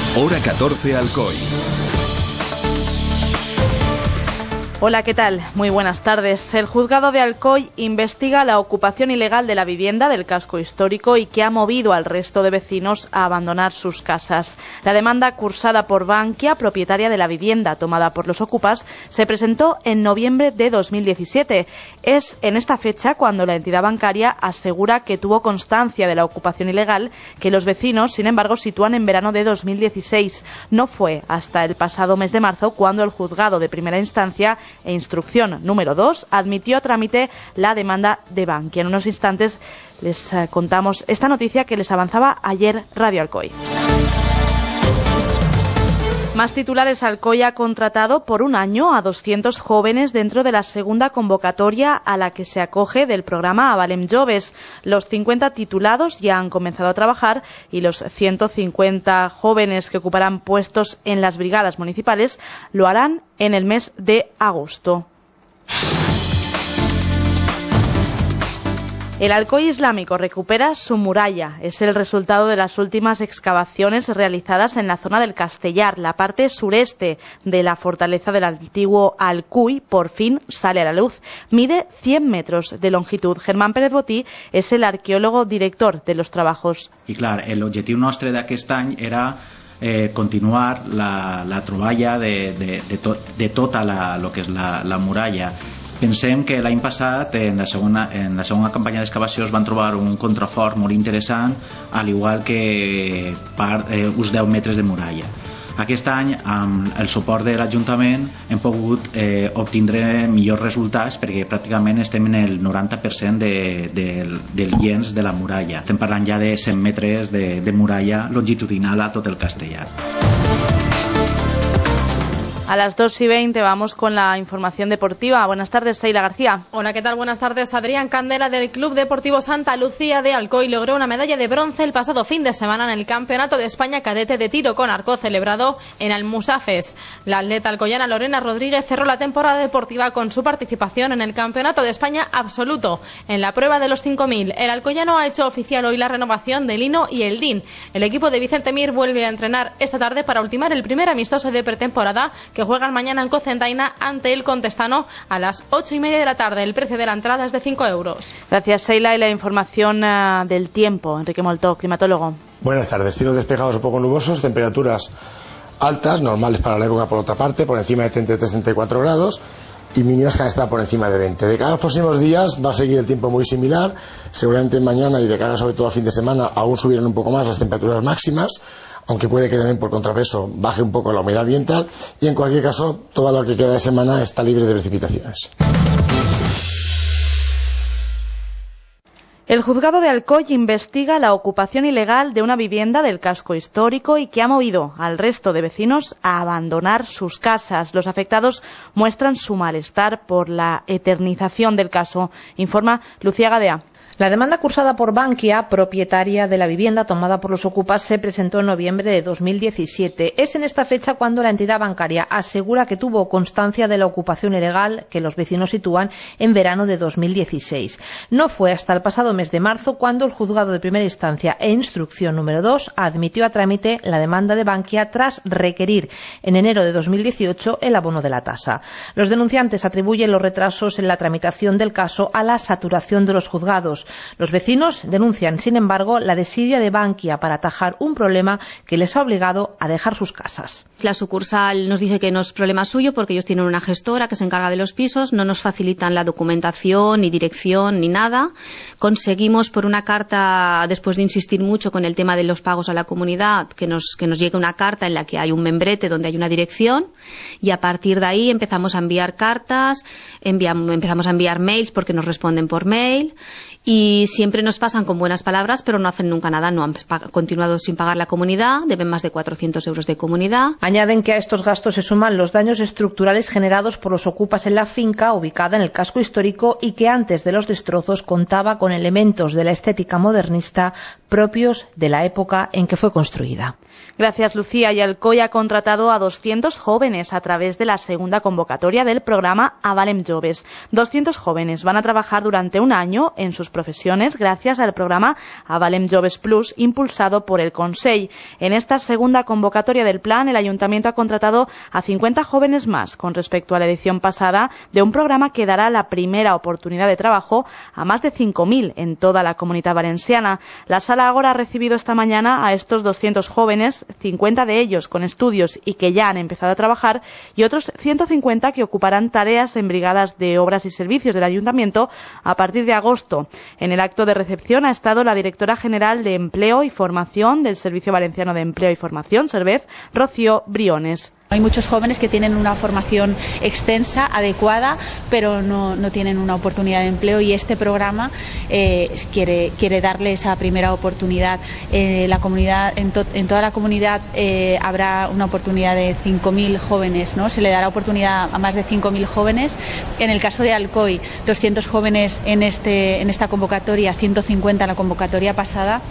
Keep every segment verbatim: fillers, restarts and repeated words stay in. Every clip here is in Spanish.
Hora catorce, Alcoy. Hola, ¿qué tal? Muy buenas tardes. El juzgado de Alcoy investiga la ocupación ilegal de la vivienda del casco histórico y que ha movido al resto de vecinos a abandonar sus casas. La demanda cursada por Bankia, propietaria de la vivienda tomada por los ocupas, se presentó en noviembre de dos mil diecisiete. Es en esta fecha cuando la entidad bancaria asegura que tuvo constancia de la ocupación ilegal, que los vecinos, sin embargo, sitúan en verano de dos mil dieciséis. No fue hasta el pasado mes de marzo cuando el juzgado de primera instancia e instrucción número dos admitió a trámite la demanda de Bankia. En unos instantes les eh, contamos esta noticia que les avanzaba ayer Radio Alcoy. Más titulares. Alcoy ha contratado por un año a doscientos jóvenes dentro de la segunda convocatoria a la que se acoge del programa Avalem Joves. Los cincuenta titulados ya han comenzado a trabajar y los ciento cincuenta jóvenes que ocuparán puestos en las brigadas municipales lo harán en el mes de agosto. El Alcoy Islámico recupera su muralla. Es el resultado de las últimas excavaciones realizadas en la zona del Castellar. La parte sureste de la fortaleza del antiguo Alcuy por fin sale a la luz. Mide cien metros de longitud. Germán Pérez Botí és el arqueólogo director de los trabajos. I clar, l'objectiu nostre d'aquest any era eh, continuar la, la troballa de, de, de, to, de tota la, lo que és la, la muralla. Pensem que l'any passat en la segona, en la segona campanya d'excavació es van trobar un contrafort molt interessant, al igual que per, eh, uns deu metres de muralla. Aquest any, amb el suport de l'Ajuntament, hem pogut eh, obtindre millors resultats perquè pràcticament estem en el noranta per cent de, de, del llenç de la muralla. Estem parlant ja de cent metres de, de muralla longitudinal a tot el Castellar. A las dos y veinte vamos con la información deportiva. Buenas tardes, Seila García. Hola, ¿qué tal? Buenas tardes. Adrián Candela del Club Deportivo Santa Lucía de Alcoy logró una medalla de bronce el pasado fin de semana en el Campeonato de España Cadete de Tiro con Arco celebrado en Almusafes. La atleta alcoyana Lorena Rodríguez cerró la temporada deportiva con su participación en el Campeonato de España Absoluto en la prueba de los cinco mil. El alcoyano ha hecho oficial hoy la renovación de Lino y el D I N. El equipo de Vicente Mir vuelve a entrenar esta tarde para ultimar el primer amistoso de pretemporada que juegan mañana en Cocentaina ante el Contestano a las ocho y media de la tarde. El precio de la entrada es de cinco euros. Gracias, Seila. Y la información uh, del tiempo. Enrique Moltó, climatólogo. Buenas tardes. Cielos despejados un poco nubosos, temperaturas altas, normales para la época por otra parte, por encima de treinta y tres a treinta y cuatro grados, y mínimas que han estado por encima de veinte. De cara a los próximos días va a seguir el tiempo muy similar. Seguramente mañana y de cara sobre todo al fin de semana aún subirán un poco más las temperaturas máximas, aunque puede que también por contrapeso baje un poco la humedad ambiental, y en cualquier caso todo lo que queda de semana está libre de precipitaciones. El juzgado de Alcoy investiga la ocupación ilegal de una vivienda del casco histórico y que ha movido al resto de vecinos a abandonar sus casas. Los afectados muestran su malestar por la eternización del caso, informa Lucía Gadea. La demanda cursada por Bankia, propietaria de la vivienda tomada por los ocupas, se presentó en noviembre de dos mil diecisiete. Es en esta fecha cuando la entidad bancaria asegura que tuvo constancia de la ocupación ilegal que los vecinos sitúan en verano de dos mil dieciséis. No fue hasta el pasado mes de marzo cuando el juzgado de primera instancia e instrucción número dos admitió a trámite la demanda de Bankia tras requerir en enero de dos mil dieciocho el abono de la tasa. Los denunciantes atribuyen los retrasos en la tramitación del caso a la saturación de los juzgados. Los vecinos denuncian, sin embargo, la desidia de Bankia para atajar un problema que les ha obligado a dejar sus casas. La sucursal nos dice que no es problema suyo porque ellos tienen una gestora que se encarga de los pisos, no nos facilitan la documentación, ni dirección, ni nada. Conseguimos por una carta, después de insistir mucho con el tema de los pagos a la comunidad, que nos, que nos llegue una carta en la que hay un membrete donde hay una dirección, y a partir de ahí empezamos a enviar cartas, enviamos, empezamos a enviar mails porque nos responden por mail, y siempre nos pasan con buenas palabras, pero no hacen nunca nada. No han continuado sin pagar la comunidad, deben más de cuatrocientos euros de comunidad. Añaden que a estos gastos se suman los daños estructurales generados por los ocupas en la finca ubicada en el casco histórico y que antes de los destrozos contaba con elementos de la estética modernista propios de la época en que fue construida. Gracias, Lucía. Y Alcoy ha contratado a doscientos jóvenes a través de la segunda convocatoria del programa Avalem Joves. doscientos jóvenes van a trabajar durante un año en sus profesiones gracias al programa Avalem Joves Plus, impulsado por el Consell. En esta segunda convocatoria del plan, el Ayuntamiento ha contratado a cincuenta jóvenes más con respecto a la edición pasada de un programa que dará la primera oportunidad de trabajo a más de cinco mil en toda la Comunitat Valenciana. La Sala Ágora ha recibido esta mañana a estos doscientos jóvenes, cincuenta de ellos con estudios y que ya han empezado a trabajar, y otros ciento cincuenta que ocuparán tareas en brigadas de obras y servicios del Ayuntamiento a partir de agosto. En el acto de recepción ha estado la directora general de Empleo y Formación del Servicio Valenciano de Empleo y Formación, Servez, Rocío Briones. Hay muchos jóvenes que tienen una formación extensa, adecuada, pero no, no tienen una oportunidad de empleo, y este programa eh, quiere, quiere darle esa primera oportunidad. Eh, la comunidad, en, to, en toda la comunidad eh, habrá una oportunidad de cinco mil jóvenes, ¿no? Se le dará oportunidad a más de cinco mil jóvenes. En el caso de Alcoy, doscientos jóvenes en, este, en esta convocatoria, ciento cincuenta en la convocatoria pasada.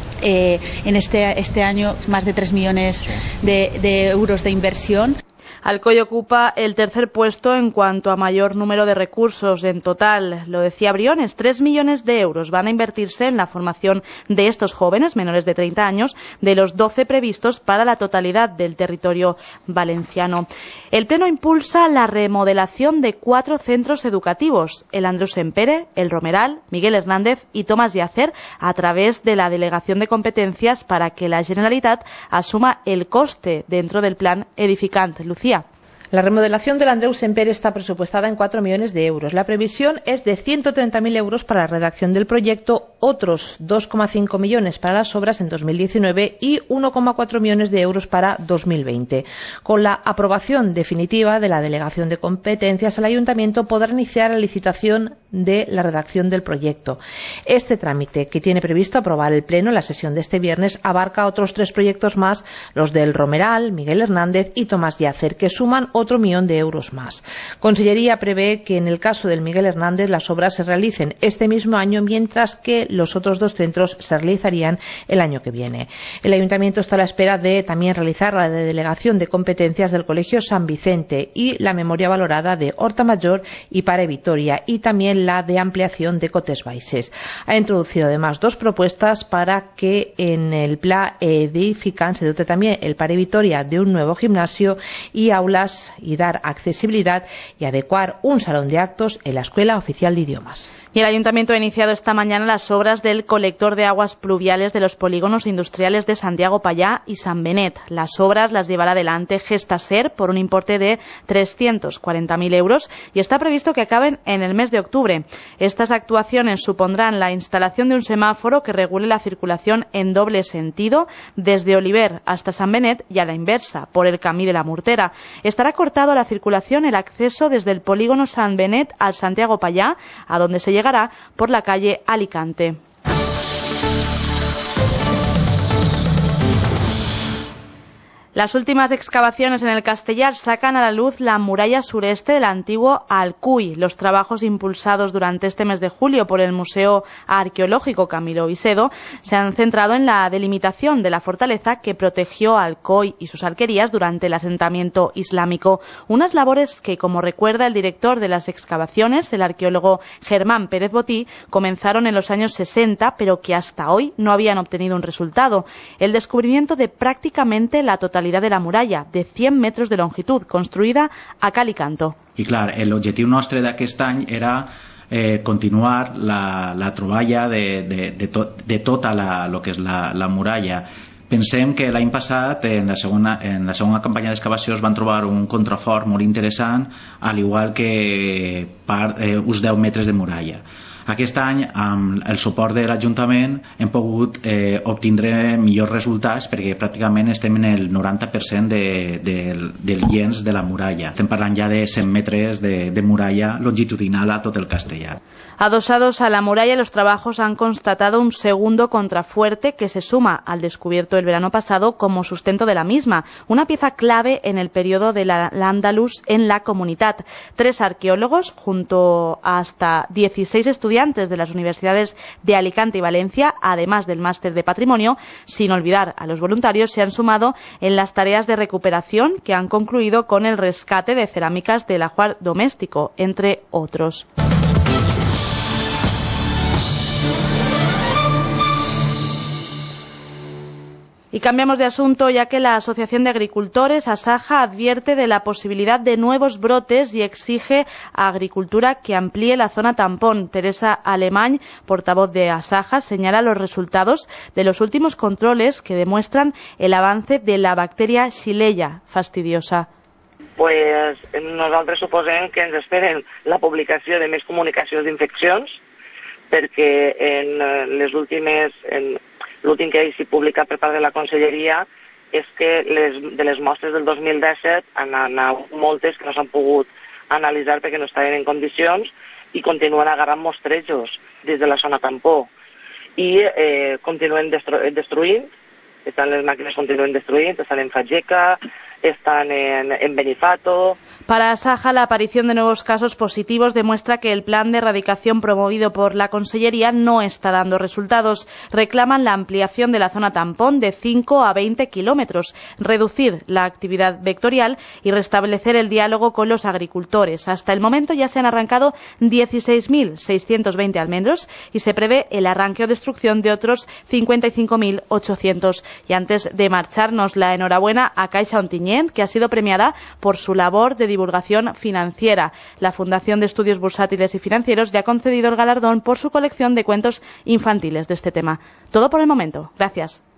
Eh, en este, este año más de tres millones de, de euros de inversión. Alcoy ocupa el tercer puesto en cuanto a mayor número de recursos. En total, lo decía Briones, tres millones de euros van a invertirse en la formación de estos jóvenes menores de treinta años, de los doce previstos para la totalidad del territorio valenciano. El Pleno impulsa la remodelación de cuatro centros educativos, el Andreu Sempere, el Romeral, Miguel Hernández y Tomás Yacer, a través de la Delegación de Competencias para que la Generalitat asuma el coste dentro del plan edificant. Lucía. La remodelación del Andreu Sempere está presupuestada en cuatro millones de euros. La previsión es de ciento treinta mil euros para la redacción del proyecto, otros dos coma cinco millones para las obras en dos mil diecinueve y uno coma cuatro millones de euros para dos mil veinte. Con la aprobación definitiva de la Delegación de Competencias, el Ayuntamiento podrá iniciar la licitación de la redacción del proyecto. Este trámite, que tiene previsto aprobar el Pleno en la sesión de este viernes, abarca otros tres proyectos más, los del Romeral, Miguel Hernández y Tomás Yacer, que suman otro millón de euros más. Consellería prevé que en el caso del Miguel Hernández las obras se realicen este mismo año, mientras que los otros dos centros se realizarían el año que viene. El Ayuntamiento está a la espera de también realizar la delegación de competencias del Colegio San Vicente y la memoria valorada de Horta Mayor y Pare Vitoria, y también la de ampliación de Cotes Baixes. Ha introducido además dos propuestas para que en el Pla Edificant se dote también el Pare Vitoria de un nuevo gimnasio y aulas y dar accesibilidad y adecuar un salón de actos en la Escuela Oficial de Idiomas. Y el Ayuntamiento ha iniciado esta mañana las obras del colector de aguas pluviales de los polígonos industriales de Santiago Pallá y San Benet. Las obras las llevará adelante Gestaser por un importe de trescientos cuarenta mil euros y está previsto que acaben en el mes de octubre. Estas actuaciones supondrán la instalación de un semáforo que regule la circulación en doble sentido desde Oliver hasta San Benet y a la inversa, por el Camí de la Mortera. Estará cortado a la circulación el acceso desde el polígono San Benet al Santiago Pallá, a donde se llegará por la calle Alicante. Las últimas excavaciones en el Castellar sacan a la luz la muralla sureste del antiguo Alcuy. Los trabajos impulsados durante este mes de julio por el Museo Arqueológico Camilo Vicedo se han centrado en la delimitación de la fortaleza que protegió a Alcoy y sus alquerías durante el asentamiento islámico. Unas labores que, como recuerda el director de las excavaciones, el arqueólogo Germán Pérez Botí, comenzaron en los años sesenta, pero que hasta hoy no habían obtenido un resultado: el descubrimiento de prácticamente la totalidad de la muralla, de cien metros de longitud, construïda a cal i canto. I clar, l'objectiu nostre d'aquest any era eh, continuar la, la troballa de, de, de, to, de tota la, lo que és la, la muralla. Pensem que l'any passat, en la segona, en la segona campanya d'excavació, es van trobar un contrafort molt interessant, al igual que part, eh, uns deu metres de muralla. Aquest any, amb el suport de l'Ajuntament, hem pogut eh, obtindre millors resultats, perquè pràcticament estem en el noranta per cent de, de, del llenç de la muralla. Estem parlant ja de cent metres de, de muralla longitudinal a tot el Castellar. Adosados a la muralla, los trabajos han constatado un segundo contrafuerte que se suma al descubierto el verano pasado como sustento de la misma, una pieza clave en el periodo de la Andalus en la Comunitat. Tres arqueólogos, junto a hasta dieciséis estudiantes estudiantes de las universidades de Alicante y Valencia, además del máster de patrimonio, sin olvidar a los voluntarios, se han sumado en las tareas de recuperación que han concluido con el rescate de cerámicas del ajuar doméstico, entre otros. Y cambiamos de asunto, ya que la Asociación de Agricultores, ASAJA, advierte de la posibilidad de nuevos brotes y exige a Agricultura que amplíe la zona tampón. Teresa Alemany, portavoz de ASAJA, señala los resultados de los últimos controles que demuestran el avance de la bacteria Xylella fastidiosa. Pues nosaltres suposem que ens esperen la publicació de més comunicacions d'infeccions, perquè en les últimes... En l'últim que s'hi publica per part de la Conselleria és que les, de les mostres del dos mil disset han anat moltes que no s'han pogut analitzar perquè no estaven en condicions i continuen agarrant mostrejos des de la zona tampó i eh, continuen destru destruint, estan les màquines continuen destruint, estan en Fageca, están en, en Benifato. Para ASAJA, la aparición de nuevos casos positivos demuestra que el plan de erradicación promovido por la Consellería no está dando resultados. Reclaman la ampliación de la zona tampón de cinco a veinte kilómetros, reducir la actividad vectorial y restablecer el diálogo con los agricultores. Hasta el momento ya se han arrancado dieciséis mil seiscientos veinte almendros y se prevé el arranque o destrucción de otros cincuenta y cinco mil ochocientos. Y antes de marcharnos, la enhorabuena a Caixa Ontinyent, que ha sido premiada por su labor de divulgación financiera. La Fundación de Estudios Bursátiles y Financieros le ha concedido el galardón por su colección de cuentos infantiles de este tema. Todo por el momento. Gracias.